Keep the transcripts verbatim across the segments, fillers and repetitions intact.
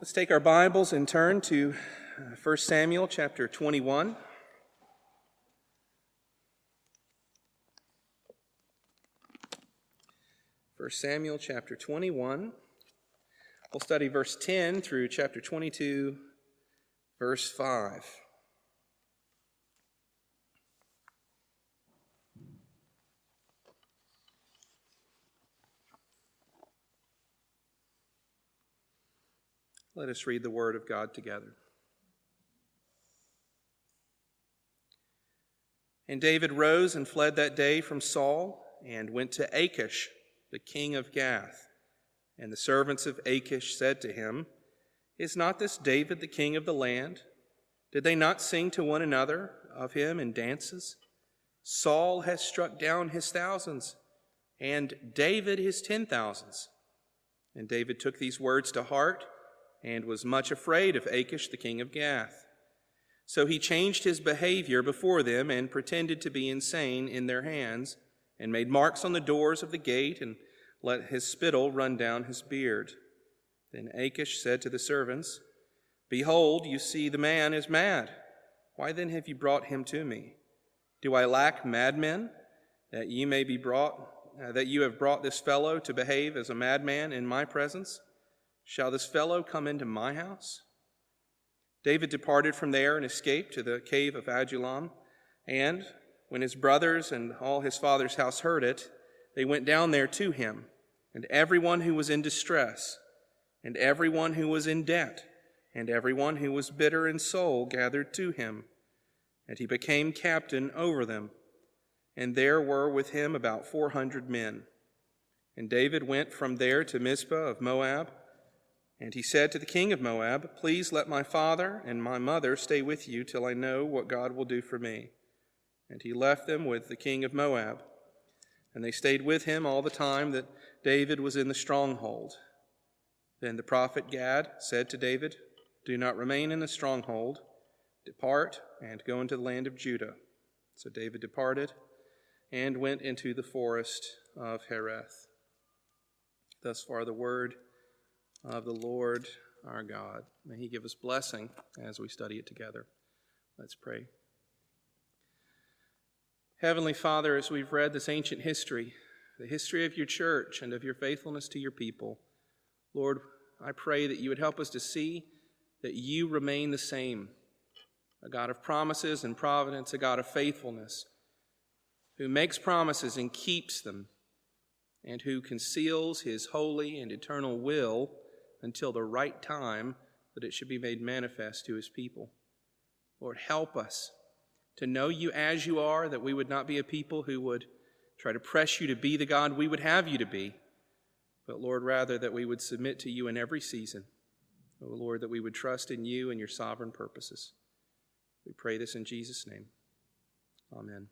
Let's take our Bibles and turn to First Samuel chapter twenty-one. First Samuel chapter twenty-one. We'll study verse ten through chapter twenty-two, verse five. Let us read the word of God together. And David rose and fled that day from Saul and went to Achish, the king of Gath. And the servants of Achish said to him, "Is not this David the king of the land? Did they not sing to one another of him in dances? Saul has struck down his thousands, and David his ten thousands." And David took these words to heart, and was much afraid of Achish the king of Gath. So he changed his behavior before them and pretended to be insane in their hands, and made marks on the doors of the gate and let his spittle run down his beard. Then Achish said to the servants, "Behold, you see the man is mad. Why then have you brought him to me? Do I lack madmen that you may be brought, uh, that you have brought this fellow to behave as a madman in my presence? Shall this fellow come into my house?" David departed from there and escaped to the cave of Adullam. And when his brothers and all his father's house heard it, they went down there to him, and everyone who was in distress, and everyone who was in debt, and everyone who was bitter in soul gathered to him. And he became captain over them. And there were with him about four hundred men. And David went from there to Mizpah of Moab. And he said to the king of Moab, "Please let my father and my mother stay with you till I know what God will do for me." And he left them with the king of Moab. And they stayed with him all the time that David was in the stronghold. Then the prophet Gad said to David, "Do not remain in the stronghold. Depart and go into the land of Judah." So David departed and went into the forest of Hereth. Thus far the word of the Lord our God. May he give us blessing as we study it together. Let's pray. Heavenly Father, as we've read this ancient history, the history of your church and of your faithfulness to your people, Lord, I pray that you would help us to see that you remain the same, a God of promises and providence, a God of faithfulness, who makes promises and keeps them, and who conceals his holy and eternal will until the right time that it should be made manifest to his people. Lord, help us to know you as you are, that we would not be a people who would try to press you to be the God we would have you to be, but Lord, rather that we would submit to you in every season. Oh Lord, that we would trust in you and your sovereign purposes. We pray this in Jesus' name. Amen.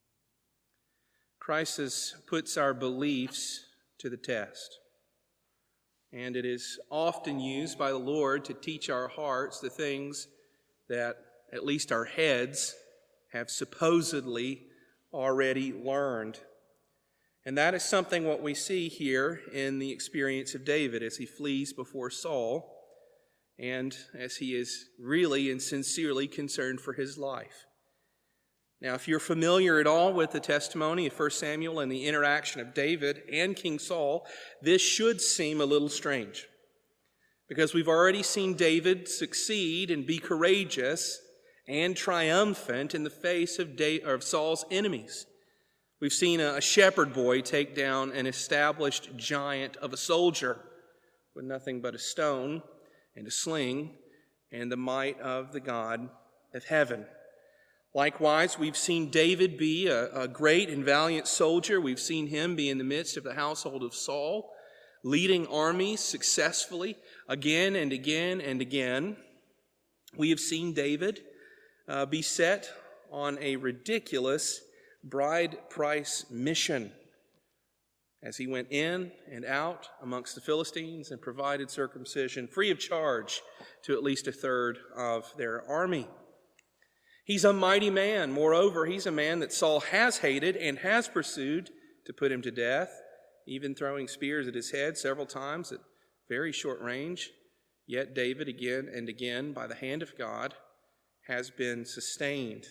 Crisis puts our beliefs to the test. And it is often used by the Lord to teach our hearts the things that at least our heads have supposedly already learned. And that is something what we see here in the experience of David as he flees before Saul and as he is really and sincerely concerned for his life. Now, if you're familiar at all with the testimony of First Samuel and the interaction of David and King Saul, this should seem a little strange, because we've already seen David succeed and be courageous and triumphant in the face of, Da- of Saul's enemies. We've seen a shepherd boy take down an established giant of a soldier with nothing but a stone and a sling and the might of the God of heaven. Likewise, we've seen David be a, a great and valiant soldier. We've seen him be in the midst of the household of Saul, leading armies successfully again and again and again. We have seen David uh, be set on a ridiculous bride price mission as he went in and out amongst the Philistines and provided circumcision free of charge to at least a third of their army. He's a mighty man. Moreover, he's a man that Saul has hated and has pursued to put him to death, even throwing spears at his head several times at very short range. Yet David, again and again, by the hand of God, has been sustained.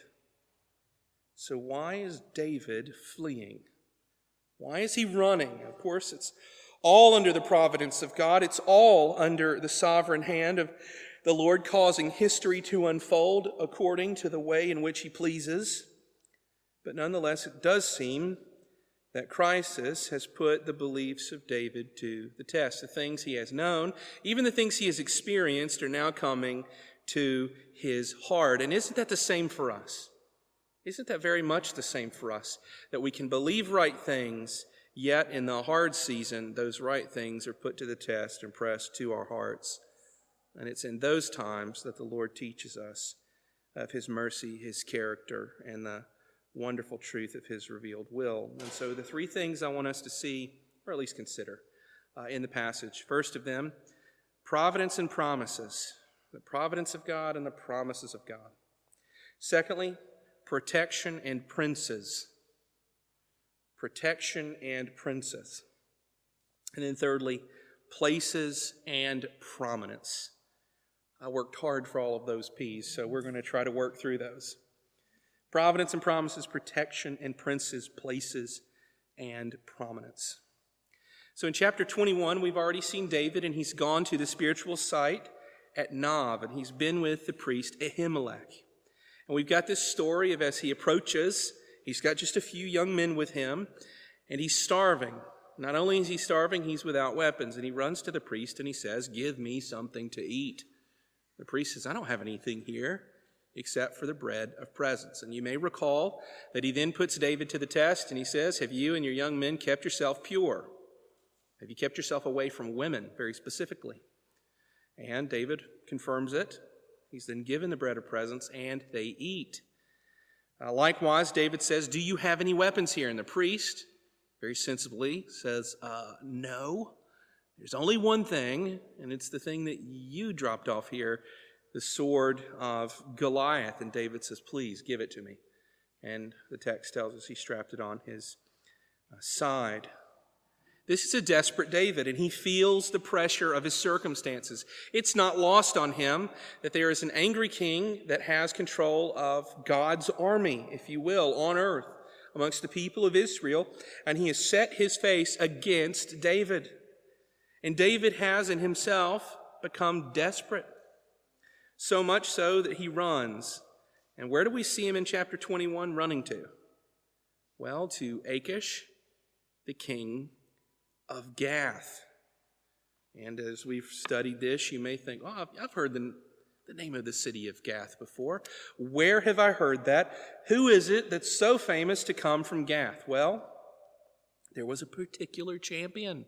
So why is David fleeing? Why is he running? Of course, it's all under the providence of God. It's all under the sovereign hand of the Lord, causing history to unfold according to the way in which he pleases. But nonetheless, it does seem that crisis has put the beliefs of David to the test. The things he has known, even the things he has experienced, are now coming to his heart. And isn't that the same for us? Isn't that very much the same for us? That we can believe right things, yet in the hard season, those right things are put to the test and pressed to our hearts. And it's in those times that the Lord teaches us of his mercy, his character, and the wonderful truth of his revealed will. And so the three things I want us to see, or at least consider, uh, in the passage. First of them, providence and promises. The providence of God and the promises of God. Secondly, protection and princes. Protection and princes. And then thirdly, places and prominence. I worked hard for all of those P's, so we're going to try to work through those. Providence and promises, protection and princes, places and prominence. So in chapter twenty-one, we've already seen David, and he's gone to the spiritual site at Nob, and he's been with the priest Ahimelech. And we've got this story of as he approaches, he's got just a few young men with him, and he's starving. Not only is he starving, he's without weapons, and he runs to the priest and he says, "Give me something to eat." The priest says, "I don't have anything here except for the bread of presence." And you may recall that he then puts David to the test, and he says, "Have you and your young men kept yourself pure? Have you kept yourself away from women," very specifically? And David confirms it. He's then given the bread of presence, and they eat. Uh, likewise, David says, "Do you have any weapons here?" And the priest, very sensibly, says, uh, "No. There's only one thing, and it's the thing that you dropped off here, the sword of Goliath." And David says, "Please give it to me." And the text tells us he strapped it on his uh, side. This is a desperate David, and he feels the pressure of his circumstances. It's not lost on him that there is an angry king that has control of God's army, if you will, on earth, amongst the people of Israel, and he has set his face against David. And David has in himself become desperate. So much so that he runs. And where do we see him in chapter twenty-one running to? Well, to Achish, the king of Gath. And as we've studied this, you may think, "Oh, I've heard the, the name of the city of Gath before. Where have I heard that? Who is it that's so famous to come from Gath?" Well, there was a particular champion,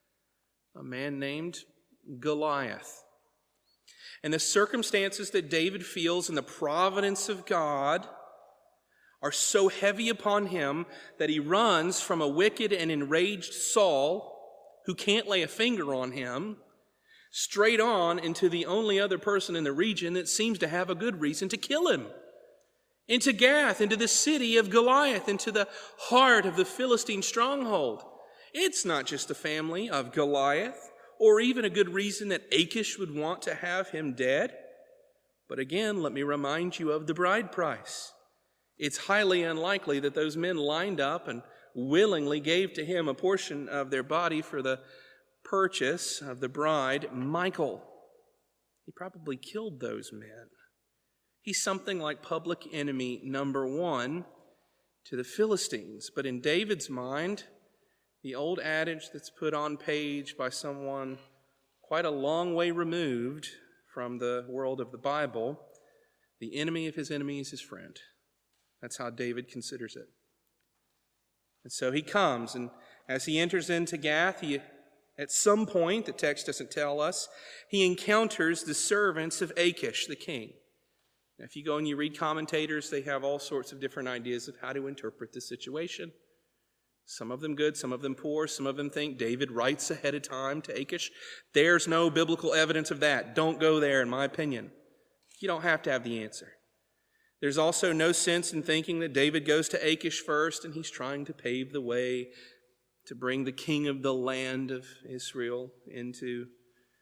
a man named Goliath. And the circumstances that David feels in the providence of God are so heavy upon him that he runs from a wicked and enraged Saul, who can't lay a finger on him, straight on into the only other person in the region that seems to have a good reason to kill him. Into Gath, into the city of Goliath, into the heart of the Philistine stronghold. It's not just the family of Goliath, or even a good reason that Achish would want to have him dead. But again, let me remind you of the bride price. It's highly unlikely that those men lined up and willingly gave to him a portion of their body for the purchase of the bride, Michal. He probably killed those men. He's something like public enemy number one to the Philistines. But in David's mind, the old adage that's put on page by someone quite a long way removed from the world of the Bible, the enemy of his enemy is his friend. That's how David considers it. And so he comes, and as he enters into Gath, he, at some point, the text doesn't tell us, he encounters the servants of Achish, the king. Now, if you go and you read commentators, they have all sorts of different ideas of how to interpret the situation. Some of them good, some of them poor. Some of them think David writes ahead of time to Achish. There's no biblical evidence of that. Don't go there, in my opinion. You don't have to have the answer. There's also no sense in thinking that David goes to Achish first and he's trying to pave the way to bring the king of the land of Israel into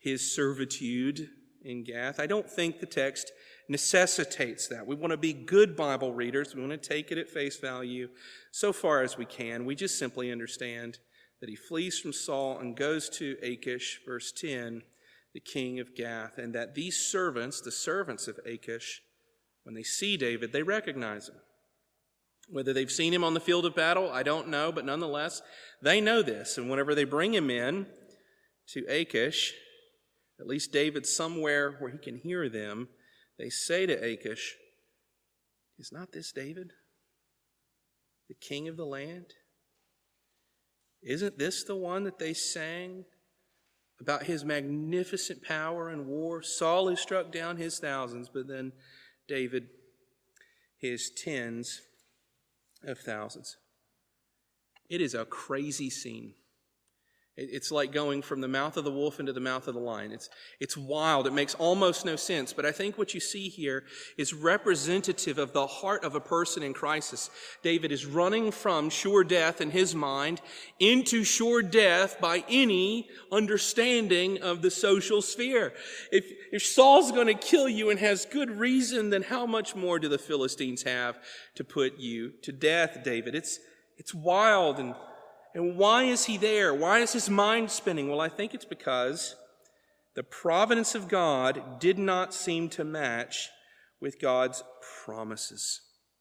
his servitude in Gath. I don't think the text necessitates that. We want to be good Bible readers. We want to take it at face value so far as we can. We just simply understand that he flees from Saul and goes to Achish, verse ten, the king of Gath, and that these servants, the servants of Achish, when they see David, they recognize him. Whether they've seen him on the field of battle, I don't know, but nonetheless, they know this. And whenever they bring him in to Achish, at least David's somewhere where he can hear them, they say to Achish, "Is not this David, the king of the land? Isn't this the one that they sang about his magnificent power in war? Saul has struck down his thousands, but then David his tens of thousands." It is a crazy scene. It's like going from the mouth of the wolf into the mouth of the lion. It's, it's wild. It makes almost no sense. But I think what you see here is representative of the heart of a person in crisis. David is running from sure death in his mind into sure death by any understanding of the social sphere. If, if Saul's going to kill you and has good reason, then how much more do the Philistines have to put you to death, David? It's, it's wild. And And why is he there? Why is his mind spinning? Well, I think it's because the providence of God did not seem to match with God's promises.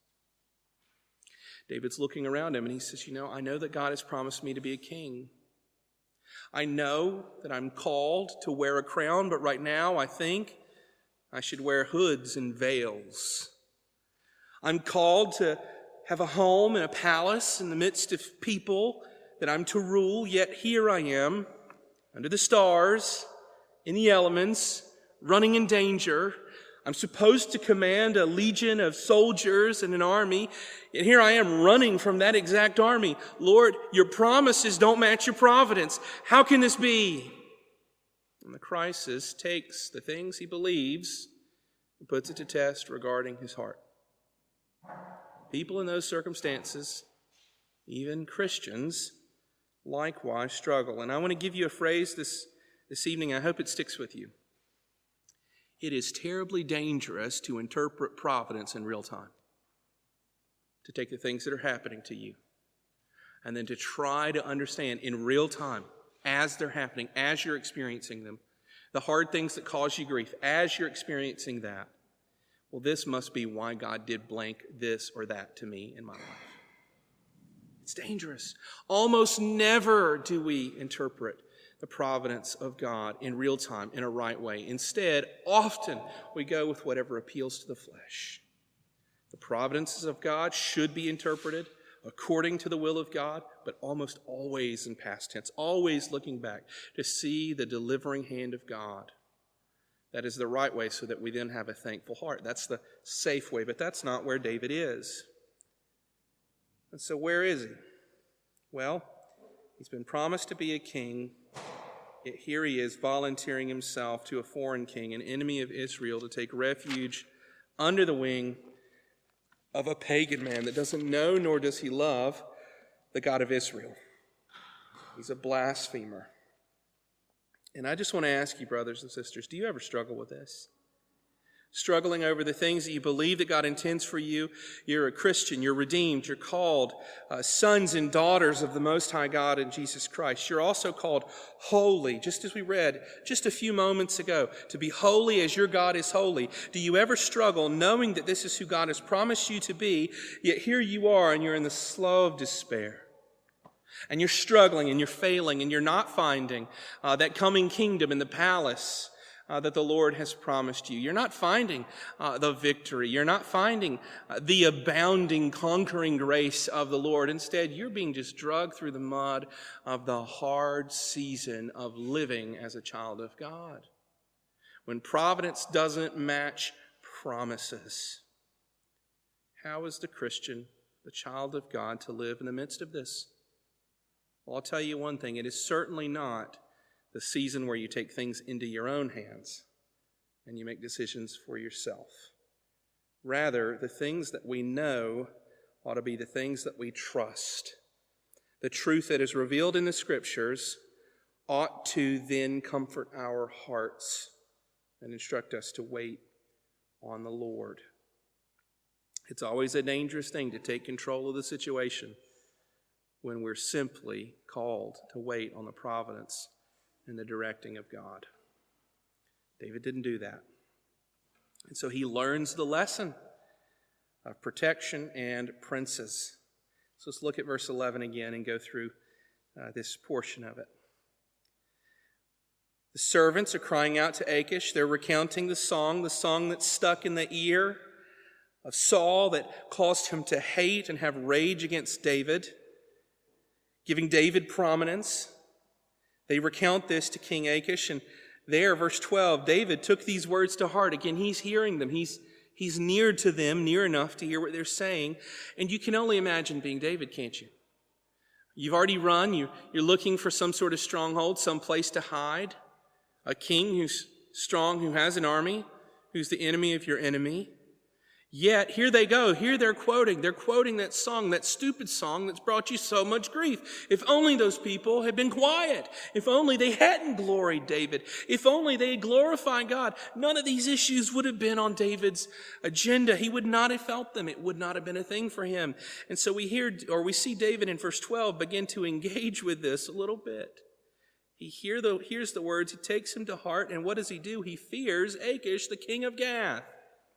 David's looking around him and he says, you know, I know that God has promised me to be a king. I know that I'm called to wear a crown, but right now I think I should wear hoods and veils. I'm called to have a home and a palace in the midst of people that I'm to rule, yet here I am, under the stars, in the elements, running in danger. I'm supposed to command a legion of soldiers and an army, yet here I am running from that exact army. Lord, your promises don't match your providence. How can this be? And the crisis takes the things he believes and puts it to test regarding his heart. People in those circumstances, even Christians, likewise struggle. And I want to give you a phrase this, this evening. I hope it sticks with you. It is terribly dangerous to interpret providence in real time. To take the things that are happening to you and then to try to understand in real time, as they're happening, as you're experiencing them, the hard things that cause you grief, as you're experiencing that. Well, this must be why God did blank this or that to me in my life. It's dangerous. Almost never do we interpret the providence of God in real time, in a right way. Instead, often we go with whatever appeals to the flesh. The providences of God should be interpreted according to the will of God, but almost always in past tense, always looking back to see the delivering hand of God. That is the right way so that we then have a thankful heart. That's the safe way, but that's not where David is. And so where is he? Well, he's been promised to be a king, yet here he is volunteering himself to a foreign king, an enemy of Israel, to take refuge under the wing of a pagan man that doesn't know nor does he love the God of Israel. He's a blasphemer. And I just want to ask you, brothers and sisters, do you ever struggle with this? Struggling over the things that you believe that God intends for you. You're a Christian. You're redeemed. You're called uh, sons and daughters of the Most High God in Jesus Christ. You're also called holy, just as we read just a few moments ago, to be holy as your God is holy. Do you ever struggle knowing that this is who God has promised you to be, yet here you are and you're in the slough of despair? And you're struggling and you're failing and you're not finding uh, that coming kingdom in the palace Uh, that the Lord has promised you. You're not finding uh, the victory. You're not finding uh, the abounding, conquering grace of the Lord. Instead, you're being just dragged through the mud of the hard season of living as a child of God. When providence doesn't match promises, how is the Christian, the child of God, to live in the midst of this? Well, I'll tell you one thing. It is certainly not the season where you take things into your own hands and you make decisions for yourself. Rather, the things that we know ought to be the things that we trust. The truth that is revealed in the Scriptures ought to then comfort our hearts and instruct us to wait on the Lord. It's always a dangerous thing to take control of the situation when we're simply called to wait on the providence and the directing of God. David didn't do that. And so he learns the lesson of protection and princes. So let's look at verse eleven again and go through uh, this portion of it. The servants are crying out to Achish. They're recounting the song, the song that stuck in the ear of Saul that caused him to hate and have rage against David, giving David prominence. They recount this to King Achish, and there, verse twelve, David took these words to heart. Again, he's hearing them. He's, he's near to them, near enough to hear what they're saying. And you can only imagine being David, can't you? You've already run. You, you're looking for some sort of stronghold, some place to hide. A king who's strong, who has an army, who's the enemy of your enemy. Yet, here they go. Here they're quoting. They're quoting that song, that stupid song that's brought you so much grief. If only those people had been quiet. If only they hadn't gloried David. If only they had glorified God. None of these issues would have been on David's agenda. He would not have felt them. It would not have been a thing for him. And so we hear, or we see David in verse twelve begin to engage with this a little bit. He hear the, hears the words. He takes them to heart. And what does he do? He fears Achish, the king of Gath.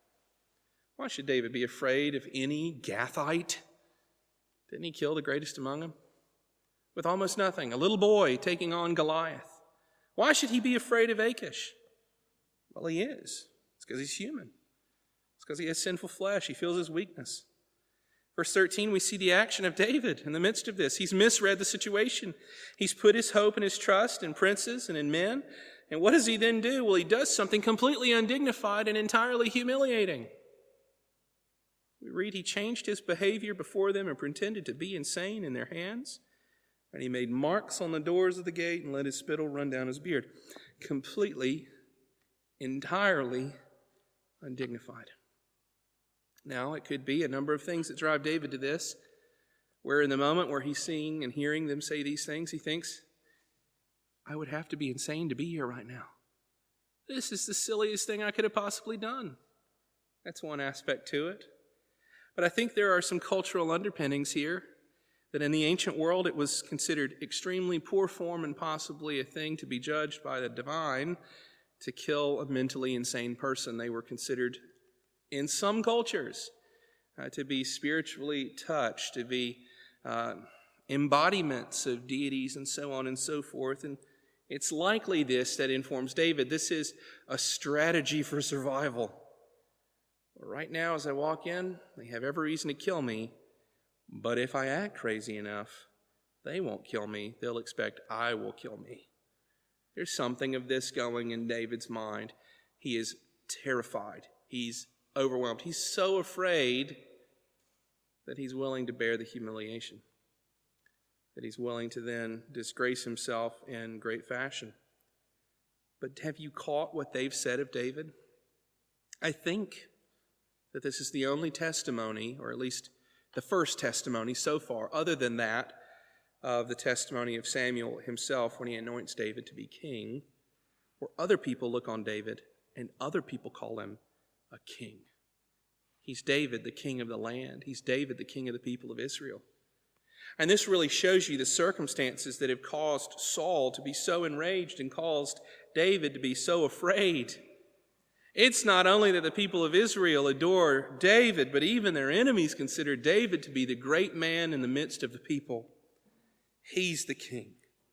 Why should David be afraid of any Gathite? Didn't he kill the greatest among them? With almost nothing. A little boy taking on Goliath. Why should he be afraid of Achish? Well, he is. It's because he's human. It's because he has sinful flesh. He feels his weakness. Verse thirteen, we see the action of David in the midst of this. He's misread the situation. He's put his hope and his trust in princes and in men. And what does he then do? Well, he does something completely undignified and entirely humiliating. We read he changed his behavior before them and pretended to be insane in their hands. And he made marks on the doors of the gate and let his spittle run down his beard. Completely, entirely undignified. Now, it could be a number of things that drive David to this, where in the moment where he's seeing and hearing them say these things, he thinks, I would have to be insane to be here right now. This is the silliest thing I could have possibly done. That's one aspect to it. But I think there are some cultural underpinnings here that in the ancient world it was considered extremely poor form and possibly a thing to be judged by the divine to kill a mentally insane person. They were considered in some cultures uh, to be spiritually touched, to be uh, embodiments of deities and so on and so forth. And it's likely this that informs David. This is a strategy for survival. Right now, as I walk in, they have every reason to kill me, but if I act crazy enough, they won't kill me. They'll expect I will kill me. There's something of this going in David's mind. He is terrified. He's overwhelmed. He's so afraid that he's willing to bear the humiliation, that he's willing to then disgrace himself in great fashion. But have you caught what they've said of David? I think that this is the only testimony, or at least the first testimony so far, other than that of the testimony of Samuel himself when he anoints David to be king, where other people look on David and other people call him a king. He's David, the king of the land. He's David, the king of the people of Israel. And this really shows you the circumstances that have caused Saul to be so enraged and caused David to be so afraid. It's not only that the people of Israel adore David, but even their enemies consider David to be the great man in the midst of the people. He's the king.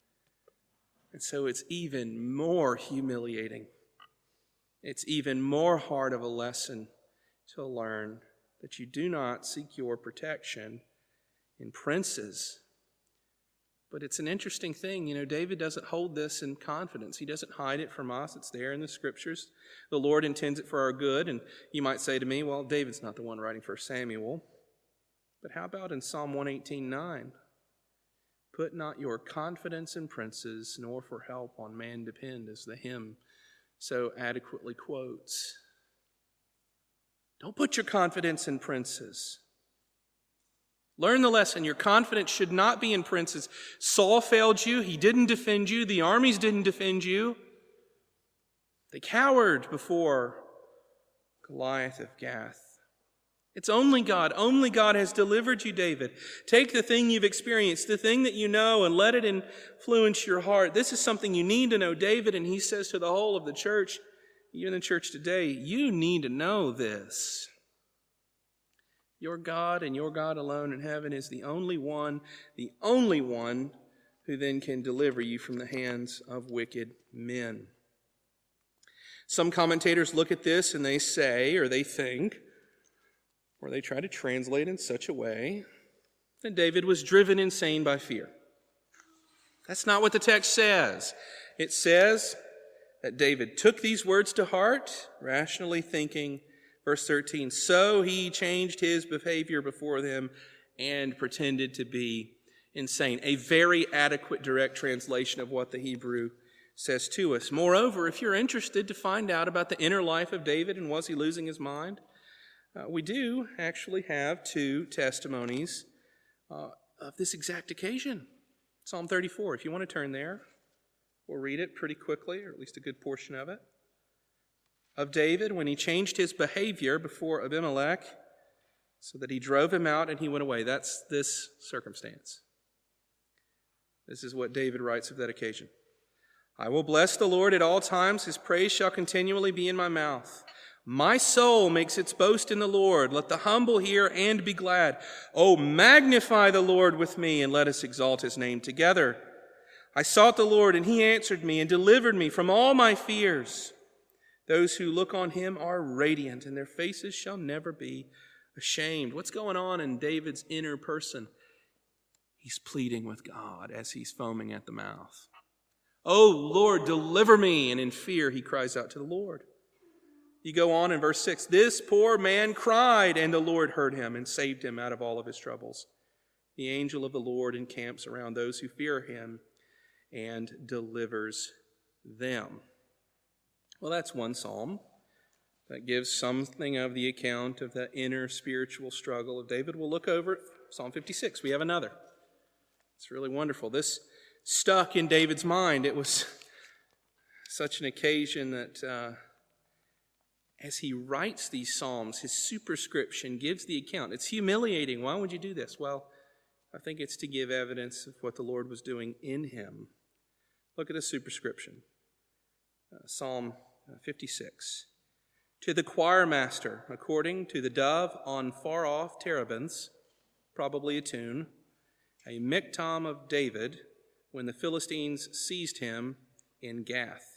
And so it's even more humiliating. It's even more hard of a lesson to learn that you do not seek your protection in princes. But it's an interesting thing. You know, David doesn't hold this in confidence. He doesn't hide it from us. It's there in the scriptures. The Lord intends it for our good. And you might say to me, well, David's not the one writing First Samuel. But how about in Psalm one eighteen nine? Put not your confidence in princes, nor for help on man depend, as the hymn so adequately quotes. Don't put your confidence in princes. Learn the lesson. Your confidence should not be in princes. Saul failed you. He didn't defend you. The armies didn't defend you. They cowered before Goliath of Gath. It's only God. Only God has delivered you, David. Take the thing you've experienced, the thing that you know, and let it influence your heart. This is something you need to know, David. And he says to the whole of the church, even the church today, you need to know this. Your God and your God alone in heaven is the only one, the only one who then can deliver you from the hands of wicked men. Some commentators look at this and they say, or they think, or they try to translate in such a way that David was driven insane by fear. That's not what the text says. It says that David took these words to heart, rationally thinking, verse thirteen, so he changed his behavior before them and pretended to be insane. A very adequate direct translation of what the Hebrew says to us. Moreover, if you're interested to find out about the inner life of David and was he losing his mind, uh, we do actually have two testimonies uh, of this exact occasion. Psalm thirty-four, if you want to turn there, we'll read it pretty quickly, or at least a good portion of it. Of David when he changed his behavior before Abimelech so that he drove him out and he went away. That's this circumstance. This is what David writes of that occasion. I will bless the Lord at all times. His praise shall continually be in my mouth. My soul makes its boast in the Lord. Let the humble hear and be glad. Oh, magnify the Lord with me and let us exalt his name together. I sought the Lord and he answered me and delivered me from all my fears. Those who look on him are radiant, and their faces shall never be ashamed. What's going on in David's inner person? He's pleading with God as he's foaming at the mouth. Oh, Lord, deliver me. And in fear, he cries out to the Lord. You go on in verse six. This poor man cried, and the Lord heard him and saved him out of all of his troubles. The angel of the Lord encamps around those who fear him and delivers them. Well, that's one psalm that gives something of the account of the inner spiritual struggle of David. We'll look over at Psalm fifty-six. We have another. It's really wonderful. This stuck in David's mind. It was such an occasion that uh, as he writes these psalms, his superscription gives the account. It's humiliating. Why would you do this? Well, I think it's to give evidence of what the Lord was doing in him. Look at the superscription. Uh, Psalm fifty-six. To the choir master, according to the dove on far-off terebinths, probably a tune, a miktam of David, when the Philistines seized him in Gath.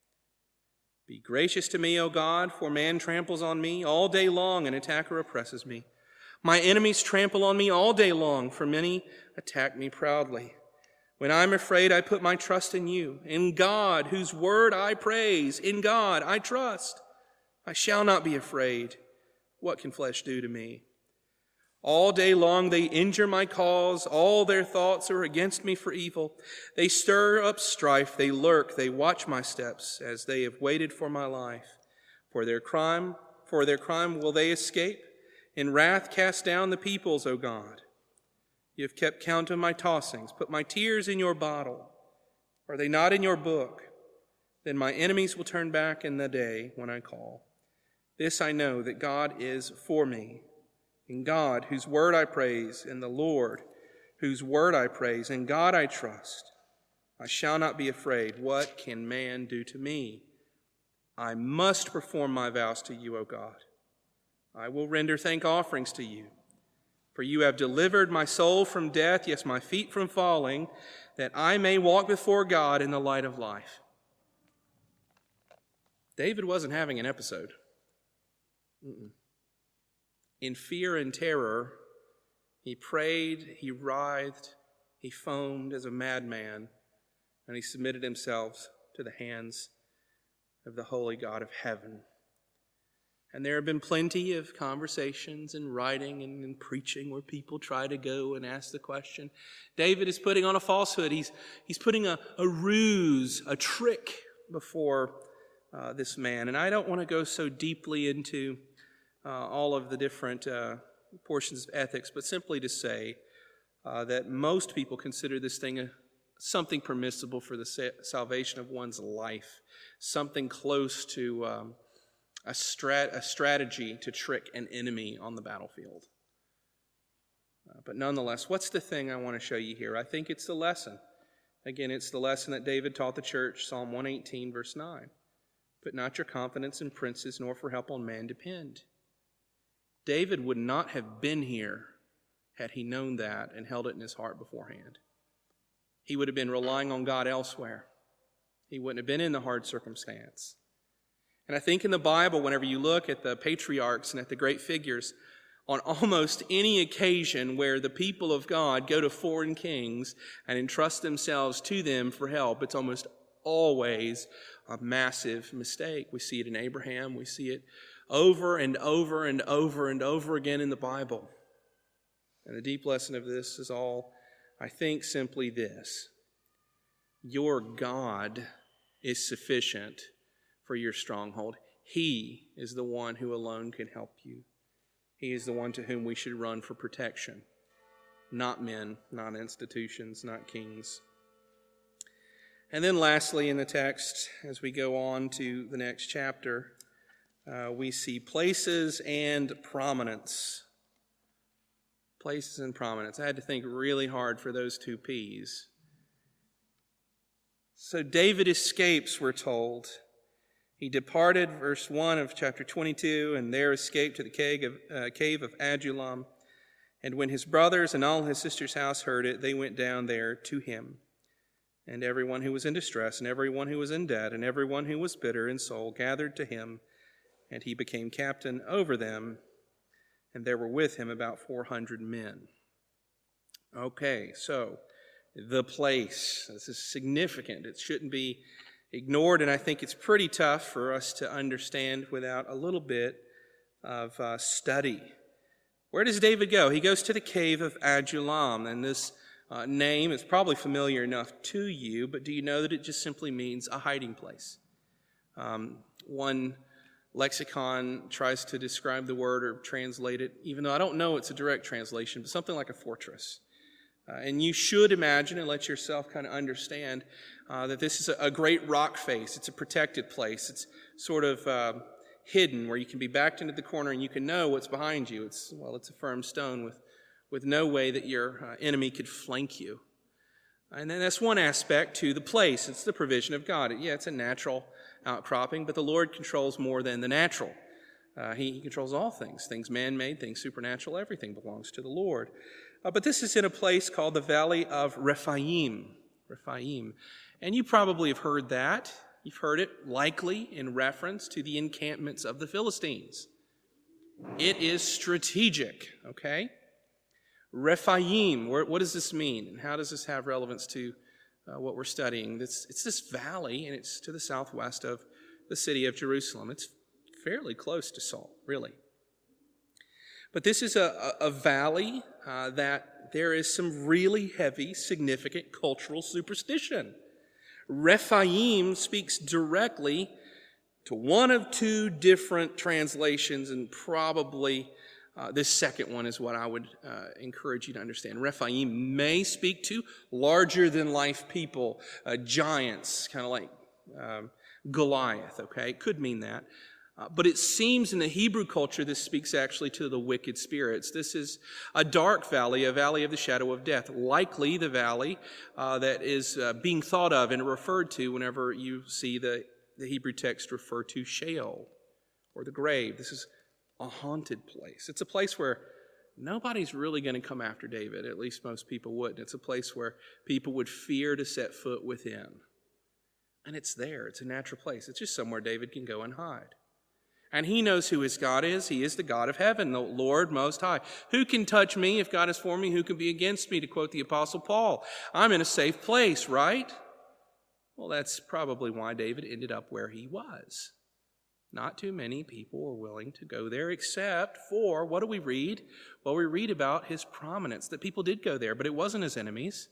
Be gracious to me, O God, for man tramples on me. All day long an attacker oppresses me. My enemies trample on me all day long, for many attack me proudly. When I'm afraid, I put my trust in you, in God, whose word I praise. In God I trust. I shall not be afraid. What can flesh do to me? All day long they injure my cause. All their thoughts are against me for evil. They stir up strife. They lurk. They watch my steps as they have waited for my life. For their crime, for their crime will they escape? In wrath cast down the peoples, O God. You have kept count of my tossings. Put my tears in your bottle. Are they not in your book? Then my enemies will turn back in the day when I call. This I know, that God is for me. In God, whose word I praise, in the Lord, whose word I praise, in God I trust. I shall not be afraid. What can man do to me? I must perform my vows to you, O God. I will render thank offerings to you. For you have delivered my soul from death, yes, my feet from falling, that I may walk before God in the light of life. David wasn't having an episode. Mm-mm. In fear and terror, he prayed, he writhed, he foamed as a madman, and he submitted himself to the hands of the holy God of heaven. And there have been plenty of conversations and writing and, and preaching where people try to go and ask the question. David is putting on a falsehood. He's, he's putting a, a ruse, a trick before uh, this man. And I don't want to go so deeply into uh, all of the different uh, portions of ethics, but simply to say uh, that most people consider this thing a, something permissible for the sa- salvation of one's life, something close to um, a, strat- a strategy to trick an enemy on the battlefield. Uh, but nonetheless, what's the thing I want to show you here? I think it's the lesson. Again, it's the lesson that David taught the church, Psalm one eighteen, verse nine. Put not your confidence in princes, nor for help on man depend. David would not have been here had he known that and held it in his heart beforehand. He would have been relying on God elsewhere. He wouldn't have been in the hard circumstance. And I think in the Bible, whenever you look at the patriarchs and at the great figures, on almost any occasion where the people of God go to foreign kings and entrust themselves to them for help, it's almost always a massive mistake. We see it in Abraham. We see it over and over and over and over again in the Bible. And the deep lesson of this is all, I think, simply this. Your God is sufficient for your stronghold. He is the one who alone can help you. He is the one to whom we should run for protection. Not men, not institutions, not kings. And then lastly in the text, as we go on to the next chapter, uh, we see places and prominence. Places and prominence. I had to think really hard for those two P's. So David escapes, we're told. He departed, verse one of chapter twenty-two, and there escaped to the cave of, uh, cave of Adullam. And when his brothers and all his sister's house heard it, they went down there to him. And everyone who was in distress, and everyone who was in debt, and everyone who was bitter in soul gathered to him, and he became captain over them. And there were with him about four hundred men. Okay, so the place. This is significant. It shouldn't be ignored, and I think it's pretty tough for us to understand without a little bit of uh, study. Where does David go? He goes to the cave of Adullam, and this uh, name is probably familiar enough to you, but do you know that it just simply means a hiding place? Um, one lexicon tries to describe the word or translate it, even though I don't know it's a direct translation, but something like a fortress. Uh, and you should imagine and let yourself kind of understand uh, that this is a, a great rock face. It's a protected place. It's sort of uh, hidden where you can be backed into the corner and you can know what's behind you. It's, well, it's a firm stone with, with no way that your uh, enemy could flank you. And then that's one aspect to the place. It's the provision of God. Yeah, it's a natural outcropping, but the Lord controls more than the natural. Uh, he, he controls all things, things man-made, things supernatural. Everything belongs to the Lord. Uh, but this is in a place called the Valley of Rephaim. Rephaim. And you probably have heard that. You've heard it likely in reference to the encampments of the Philistines. It is strategic, okay? Rephaim, what does this mean? And how does this have relevance to uh, what we're studying? This, it's this valley, and it's to the southwest of the city of Jerusalem. It's fairly close to Saul, really. But this is a, a, a valley uh, that there is some really heavy, significant cultural superstition. Rephaim speaks directly to one of two different translations, and probably uh, this second one is what I would uh, encourage you to understand. Rephaim may speak to larger-than-life people, uh, giants, kind of like um, Goliath, okay? It could mean that. Uh, but it seems in the Hebrew culture this speaks actually to the wicked spirits. This is a dark valley, a valley of the shadow of death, likely the valley uh, that is uh, being thought of and referred to whenever you see the, the Hebrew text refer to Sheol, or the grave. This is a haunted place. It's a place where nobody's really going to come after David, at least most people wouldn't. It's a place where people would fear to set foot within. And it's there. It's a natural place. It's just somewhere David can go and hide. And he knows who his God is. He is the God of heaven, the Lord Most High. Who can touch me if God is for me? Who can be against me? To quote the Apostle Paul, I'm in a safe place, right? Well, that's probably why David ended up where he was. Not too many people were willing to go there, except for, what do we read? Well, we read about his prominence, that people did go there, but it wasn't his enemies.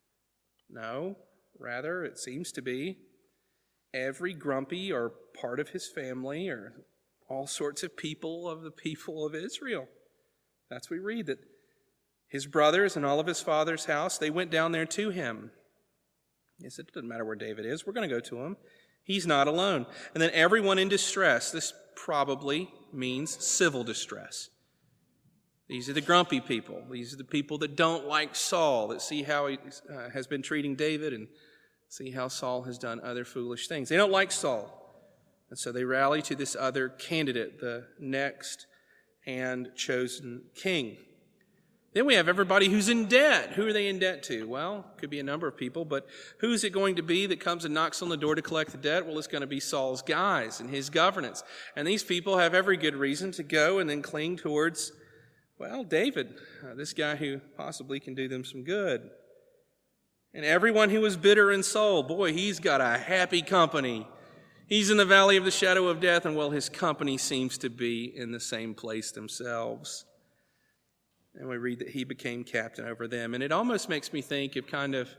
No, rather, it seems to be every grumpy or part of his family or all sorts of people of the people of Israel. That's what we read, that his brothers and all of his father's house, they went down there to him. He said, it doesn't matter where David is. We're going to go to him. He's not alone. And then everyone in distress. This probably means civil distress. These are the grumpy people. These are the people that don't like Saul, that see how he uh, has been treating David and see how Saul has done other foolish things. They don't like Saul. And so they rally to this other candidate, the next and chosen king. Then we have everybody who's in debt. Who are they in debt to? Well, could be a number of people, but who's it going to be that comes and knocks on the door to collect the debt? Well, it's going to be Saul's guys and his governance. And these people have every good reason to go and then cling towards, well, David, uh, this guy who possibly can do them some good. And everyone who was bitter in soul, boy, he's got a happy company. He's in the valley of the shadow of death, and well, his company seems to be in the same place themselves. And we read that he became captain over them. And it almost makes me think of kind of,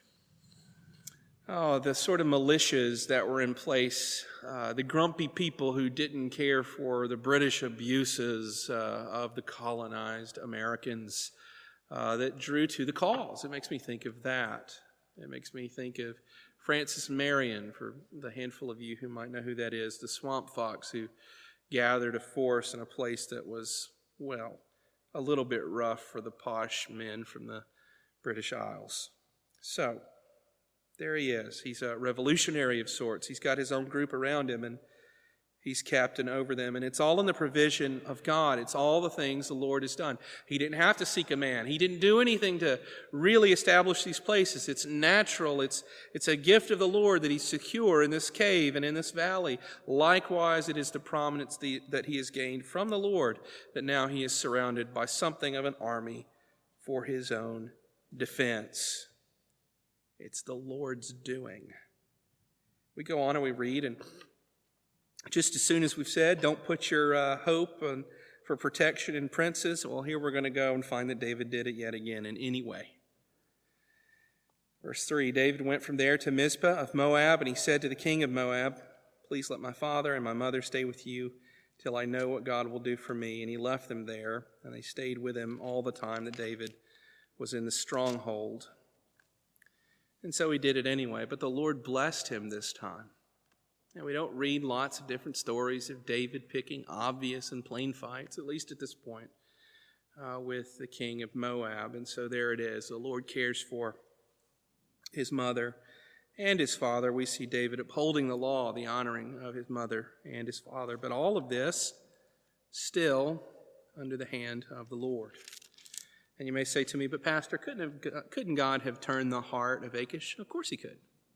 oh, the sort of militias that were in place, uh, the grumpy people who didn't care for the British abuses uh, of the colonized Americans uh, that drew to the cause. It makes me think of that. It makes me think of Francis Marion, for the handful of you who might know who that is, the swamp fox who gathered a force in a place that was, well, a little bit rough for the posh men from the British Isles. So, there he is. He's a revolutionary of sorts. He's got his own group around him, and he's captain over them. And it's all in the provision of God. It's all the things the Lord has done. He didn't have to seek a man. He didn't do anything to really establish these places. It's natural. It's, it's a gift of the Lord that he's secure in this cave and in this valley. Likewise, it is the prominence the, that he has gained from the Lord that now he is surrounded by something of an army for his own defense. It's the Lord's doing. We go on and we read, and just as soon as we've said, don't put your uh, hope on, for protection in princes, well, here we're going to go and find that David did it yet again in any way. Verse three, David went from there to Mizpah of Moab, and he said to the king of Moab, please let my father and my mother stay with you till I know what God will do for me. And he left them there, and they stayed with him all the time that David was in the stronghold. And so he did it anyway, but the Lord blessed him this time. And we don't read lots of different stories of David picking obvious and plain fights, at least at this point, uh, with the king of Moab. And so there it is. The Lord cares for his mother and his father. We see David upholding the law, the honoring of his mother and his father. But all of this still under the hand of the Lord. And you may say to me, but Pastor, couldn't, have, couldn't God have turned the heart of Achish? Of course he could.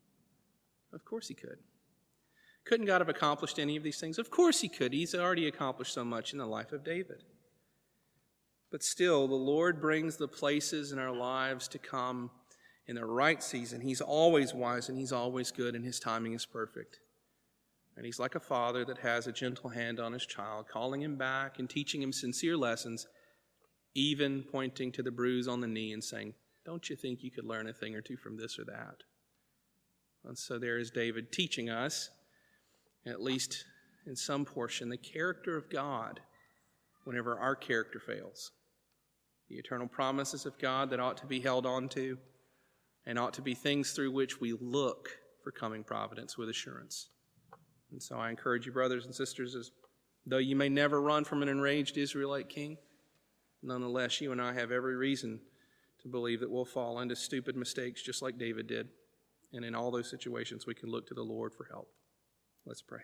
Of course he could. Couldn't God have accomplished any of these things? Of course he could. He's already accomplished so much in the life of David. But still, the Lord brings the places in our lives to come in the right season. He's always wise and he's always good, and his timing is perfect. And he's like a father that has a gentle hand on his child, calling him back and teaching him sincere lessons, even pointing to the bruise on the knee and saying, don't you think you could learn a thing or two from this or that? And so there is David teaching us, at least in some portion, the character of God whenever our character fails. The eternal promises of God that ought to be held on to and ought to be things through which we look for coming providence with assurance. And so I encourage you, brothers and sisters, as though you may never run from an enraged Israelite king, nonetheless, you and I have every reason to believe that we'll fall into stupid mistakes just like David did. And in all those situations, we can look to the Lord for help. Let's pray.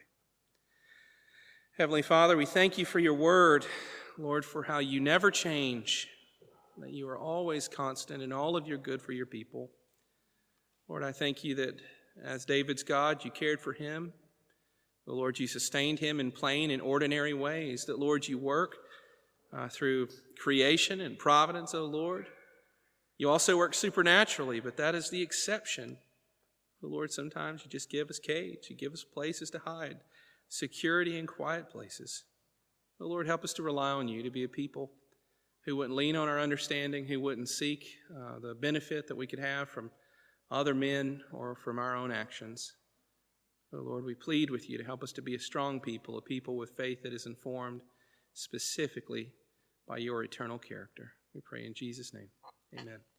Heavenly Father, we thank you for your word, Lord, for how you never change, that you are always constant in all of your good for your people. Lord, I thank you that as David's God, you cared for him. The Lord, you sustained him in plain and ordinary ways. That, Lord, you work uh, through creation and providence, O Lord. You also work supernaturally, but that is the exception. The Lord, sometimes you just give us caves. You give us places to hide, security and quiet places. The Lord, help us to rely on you, to be a people who wouldn't lean on our understanding, who wouldn't seek uh, the benefit that we could have from other men or from our own actions. Oh Lord, we plead with you to help us to be a strong people, a people with faith that is informed specifically by your eternal character. We pray in Jesus' name. Amen.